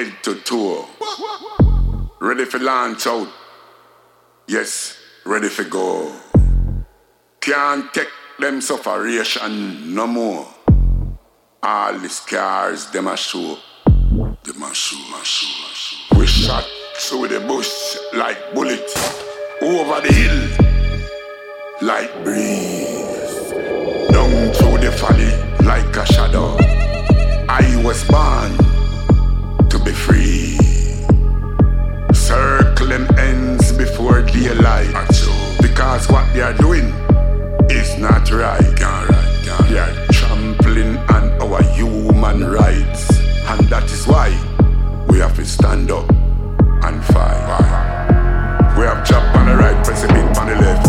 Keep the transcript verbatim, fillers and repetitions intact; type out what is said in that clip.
head to toe. Ready for launch out. Yes, ready for go. Can't take them sufferation no more. All the scars them a show. Them a show, a show, a show. We shot through the bush like bullet. Over the hill like breeze. Down through the valley like a shadow. I was born to be free. Circle them ends before daylight. Because what they are doing is not right. They are trampling on our human rights. And that is why we have to stand up and fight. We have chop on the right, press a bit on the left.